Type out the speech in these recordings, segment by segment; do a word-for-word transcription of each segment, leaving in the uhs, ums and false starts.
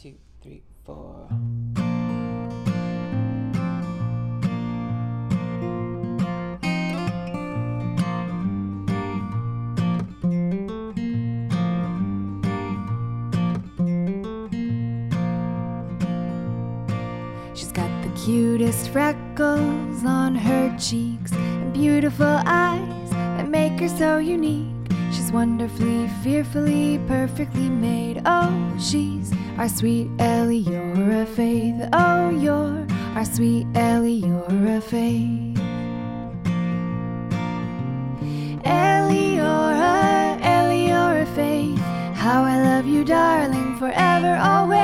two, three, four. She's got the cutest freckles on her cheeks and beautiful eyes that make her so unique. She's wonderfully, fearfully, perfectly made. Oh, she's our sweet Eliora Faith. Oh, you're our sweet Eliora Faith. Eliora, Eliora Faith, how I love you, darling, forever, always.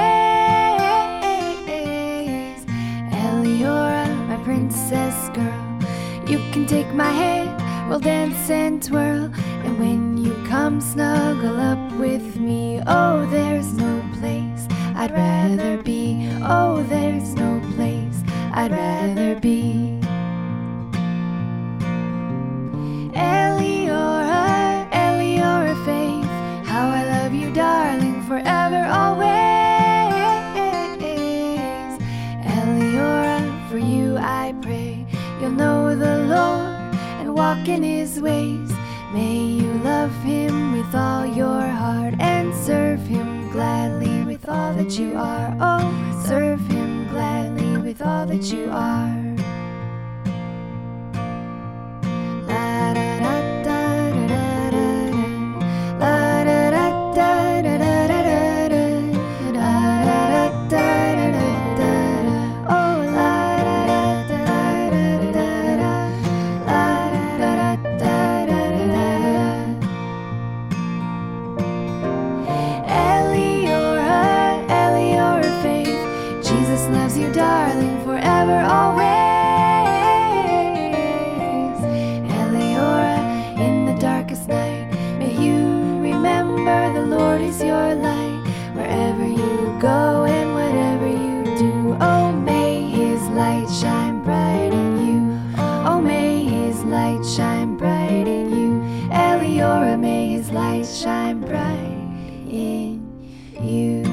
Eliora, my princess girl, you can take my hand, we'll dance and twirl. And when you come snuggle up with me, oh, there's no place I'd rather be. Oh, there's no place I'd rather be. Eliora, Eliora Faith, how I love you, darling, forever, always. Eliora, for you I pray you'll know the Lord and walk in His ways. May you love Him with all your heart and serve Him gladly with all that you are. Oh, serve Him gladly with all that you are. La da da da da da da. La da da da da da da da. La da da da da da. Oh, la da da da da da da. La da da da da. Eliora, Eliora Faith, Jesus loves you, darling, forever, always. Eliora, in the darkest night, may you remember the Lord is your light. Wherever you go and whatever you do, oh, may His light shine bright in you. Oh, may His light shine bright in you. Eliora, may His light shine bright in you.